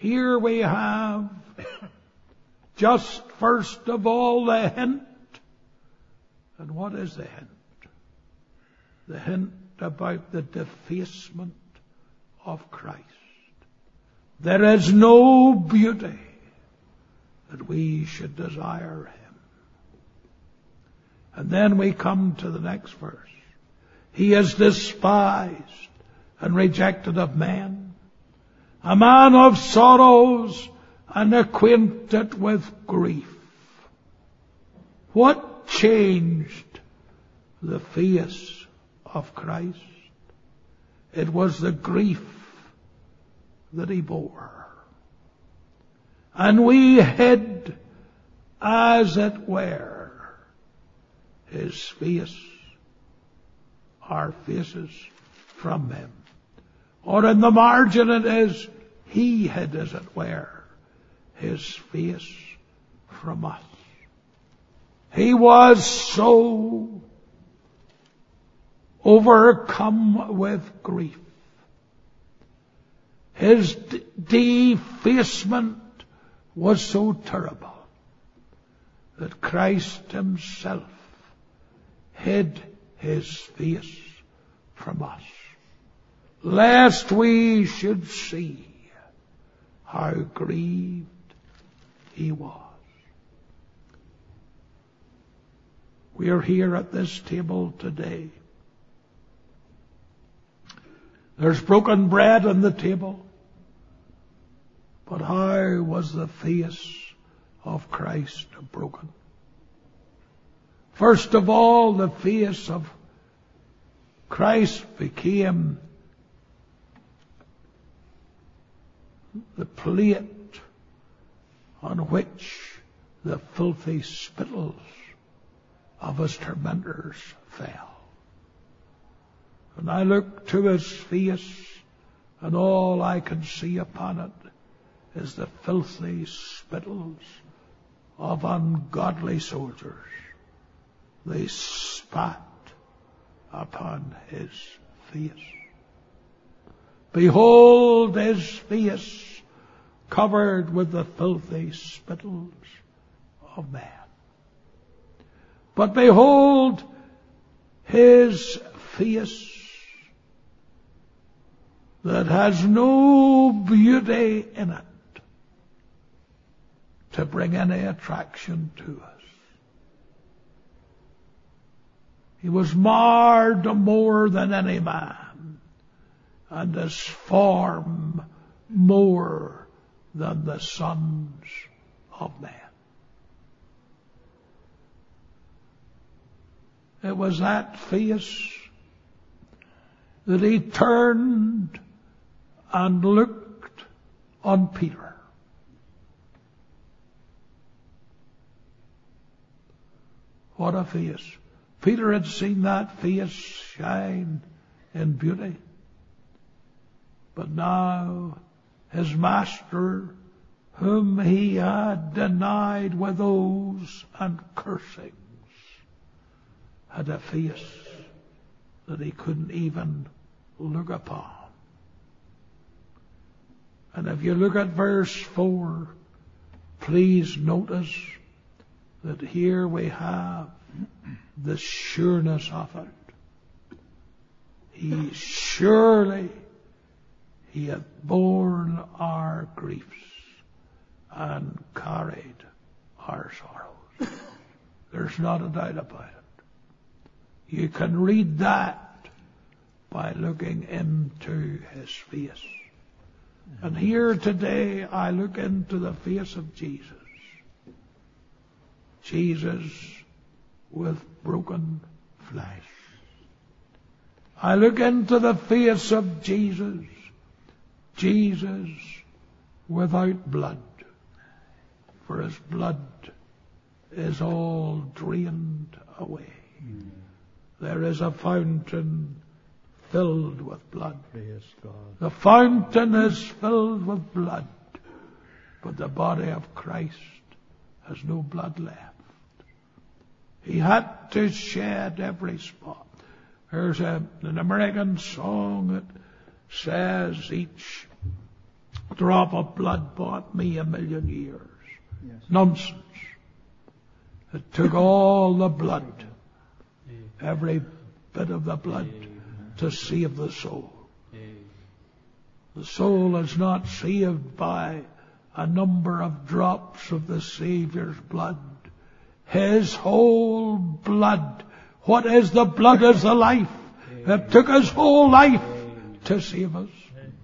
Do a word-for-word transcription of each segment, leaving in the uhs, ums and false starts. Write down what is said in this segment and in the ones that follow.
here we have just first of all the hint. And what is the hint? The hint about the defacement of Christ. There is no beauty that we should desire him. And then we come to the next verse. He is despised and rejected of men, a man of sorrows and acquainted with grief. What changed the face of Christ? It was the grief that he bore. And we hid, as it were, his face, our faces, from him. Or in the margin it is, he hid, as it were, his face from us. He was so overcome with grief. His defacement was so terrible that Christ himself hid his face from us, lest we should see how grieved he was. We are here at this table today. There's broken bread on the table. But how was the face of Christ broken? First of all, the face of Christ became the plate on which the filthy spittles of his tormentors fell. And I look to his face, and all I can see upon it is the filthy spittles of ungodly soldiers. They spat upon his face. Behold his face covered with the filthy spittles of man. But behold his face that has no beauty in it to bring any attraction to us. He was marred more than any man, and his form more than the sons of men. It was that face that he turned and looked on Peter. What a face. Peter had seen that face shine in beauty. But now his master, whom he had denied with oaths and cursings, had a face that he couldn't even look upon. And if you look at verse four, please notice that here we have the sureness of it. He surely, he hath borne our griefs and carried our sorrows. There's not a doubt about it. You can read that by looking into his face. And here today I look into the face of Jesus. Jesus with broken flesh. I look into the face of Jesus. Jesus without blood. For his blood is all drained away. Mm. There is a fountain filled with blood. Praise God. The fountain is filled with blood, but the body of Christ has no blood left. He had to shed every spot. There's a, an American song that says each A drop of blood bought me a million years. Yes. Nonsense. It took all the blood, every bit of the blood, to save the soul. The soul is not saved by a number of drops of the Saviour's blood. His whole blood. What is the blood is the life. It took his whole life to save us.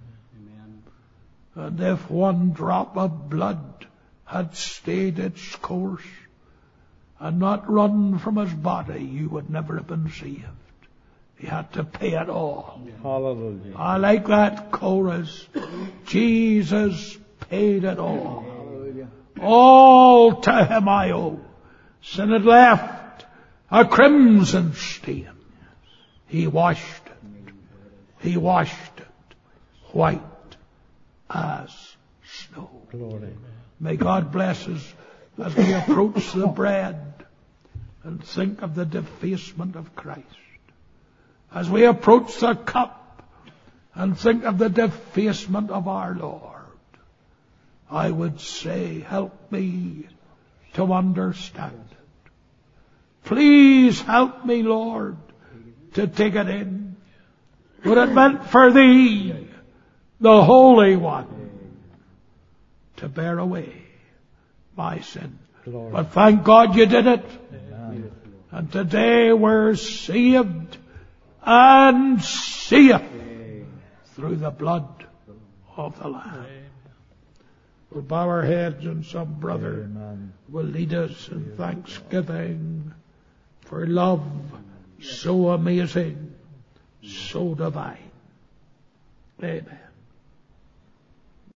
And if one drop of blood had stayed its course and not run from his body, you would never have been saved. He had to pay it all. Hallelujah. I like that chorus. Jesus paid it all. Hallelujah. All to him I owe. Sin had left a crimson stain. He washed it. He washed it white as snow. Glory. May God bless us as we approach the bread and think of the defacement of Christ. As we approach the cup and think of the defacement of our Lord. I would say, help me to understand it. Please help me, Lord, to take it in. What it meant for Thee, the Holy One, to bear away my sin. Glory. But thank God you did it. Amen. And today we're saved and safe through the blood of the Lamb. We'll bow our heads and some brother Amen. will lead us in thanksgiving for love so amazing, so divine. Amen.